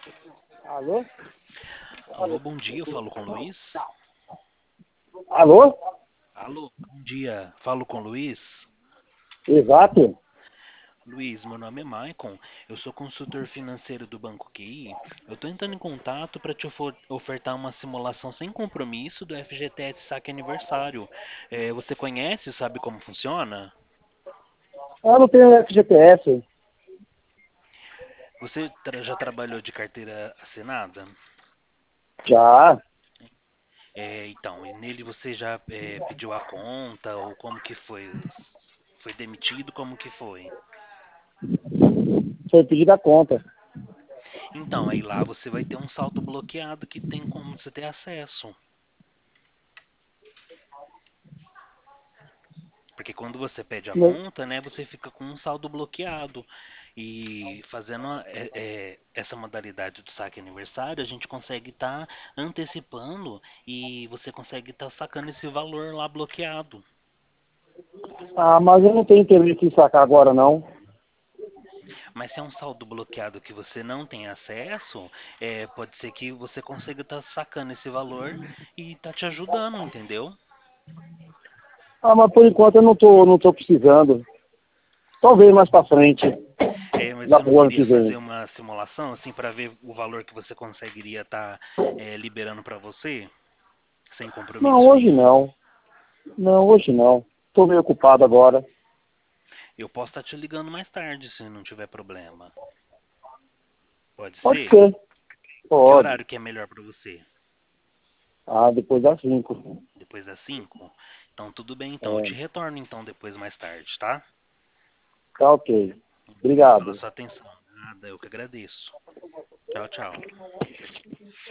Alô? Alô, bom dia, eu falo com o Luiz. Alô? Alô, bom dia, falo com o Luiz. Exato. Luiz, meu nome é Maicon, eu sou consultor financeiro do Banco QI. Eu estou entrando em contato para te ofertar uma simulação sem compromisso do FGTS Saque Aniversário. Você conhece, sabe como funciona? Eu não tenho FGTS. Você já trabalhou de carteira assinada? Já. Então, e nele você já pediu a conta ou como que foi? Foi demitido? Como que foi? Foi pedir a conta. Então, aí lá você vai ter um saldo bloqueado que tem como você ter acesso. Porque quando você pede a Não- conta, né, você fica com um saldo bloqueado. E fazendo essa modalidade do saque aniversário, a gente consegue estar antecipando e você consegue estar sacando esse valor lá bloqueado. Ah, mas eu não tenho interesse em sacar agora, não. Mas se é um saldo bloqueado que você não tem acesso, pode ser que você consiga estar sacando esse valor e tá te ajudando, entendeu? Ah, mas por enquanto eu não tô precisando. Talvez mais pra frente, Mas lá você não pro ano queria que fazer vem. uma simulação assim para ver o valor que você conseguiria estar liberando para você, sem Não, compromisso hoje nenhum? não. Não, hoje não. Tô meio ocupado agora. Eu posso estar te ligando mais tarde se não tiver problema. Pode Pode ser? ser. Que Pode. horário que é melhor para você? Ah, depois das 5. Depois das 5? Então tudo bem, então eu te É, retorno então depois mais tarde, tá? tá ok. Obrigado pela Obrigado. sua atenção. Nada, eu que agradeço. Tchau, tchau.